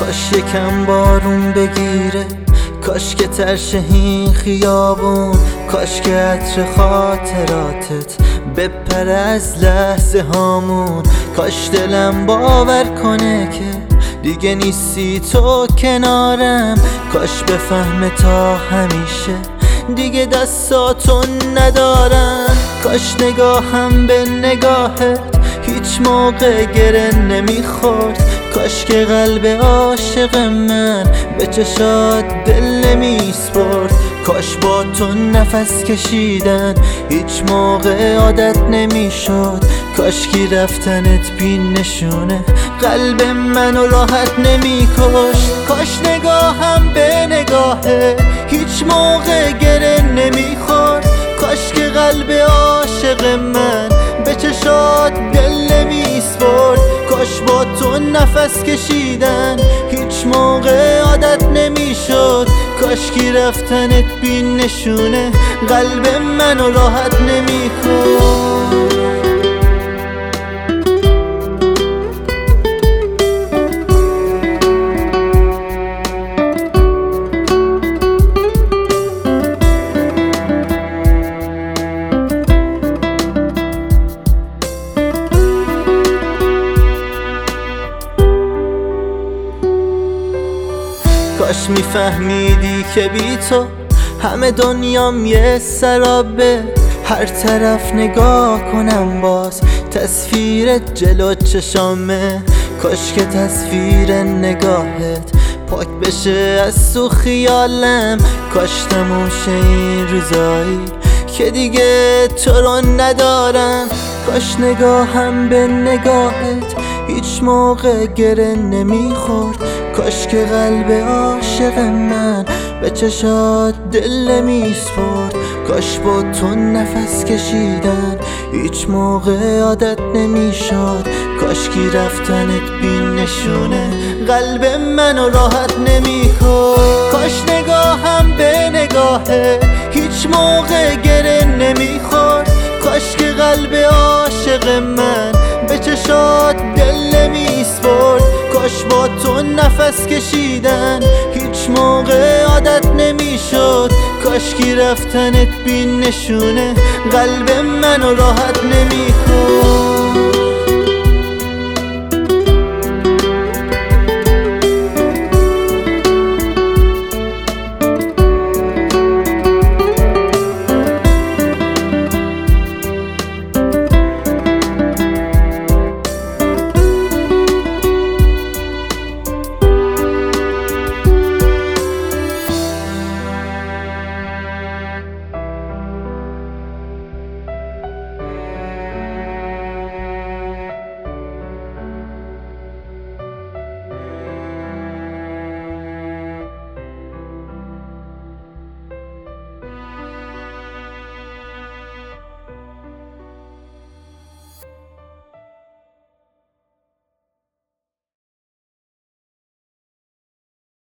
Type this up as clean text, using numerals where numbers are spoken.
کاش یکم بارون بگیره، کاش که ترشه این خیابون، کاش که عطر خاطراتت بپره از لحظه هامون، کاش دلم باور کنه که دیگه نیستی تو کنارم، کاش بفهمه تا همیشه دیگه دستاتو ندارم، کاش نگاهم به نگاهت هیچ موقع گره نمیخورد، کاش که قلب عاشق من به چشات دل نمیسپرد، کاش با تو نفس کشیدن هیچ موقع عادت نمیشد، کاش کی رفتنت بی نشونه قلب منو راحت نمیکشت، کاش نگاهم به نگاهه هیچ موقع گره نمیخورد، کاش که قلب عاشق من به چشات دل نمیسپرد، کاش با تو نفس کشیدن هیچ موقع عادت نمیشد، کاش کی رفتنت بی نشونه قلب منو راحت نمیکرد. کاش میفهمیدی که بی تو همه دنیام یه سرابه، هر طرف نگاه کنم باز تصویرت جلو چشامه، کاش که تصویر نگاهت پاک بشه از تو خیالم، کاش تموم شه این روزایی که دیگه تو رو ندارم، کاش نگاهم به نگاهت هیچ موقع گره نمیخورد، کاش که قلب عاشق من به چشات دل نمیسپرد، کاش با تو نفس کشیدن هیچ موقع عادت نمیشد، کاش کی رفتنت بی نشونه قلب منو راحت نمیکرد، کاش نگاهم به نگاهه هیچ موقع گره نمیخورد، کاش که قلب عاشق من به چشات دل نمیسپرد، کاش با تو نفس کشیدن هیچ موقع عادت نمیشد، کاش کی رفتنت بی نشونه قلب منو راحت نمیکرد.